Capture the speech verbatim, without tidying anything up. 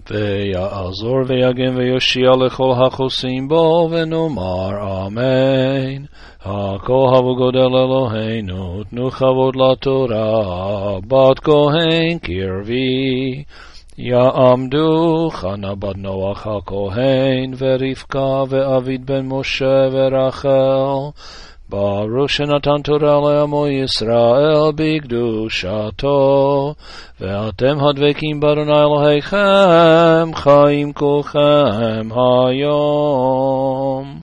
ויעזור ויגן ויושיע לכל החוסים בו, ונאמר אמן. הכל הבו גודל אלוהינו, תנו כבוד לתורה, בת כהן קרבי. יעמדו חנה בת נוח הכהן, ורבקה ואביד בן משה ורחל, ברוך שנתן תורה לעמו ישראל בקדושתו. ואתם הדבקים באדוני אלוהיכם חיים כולכם היום.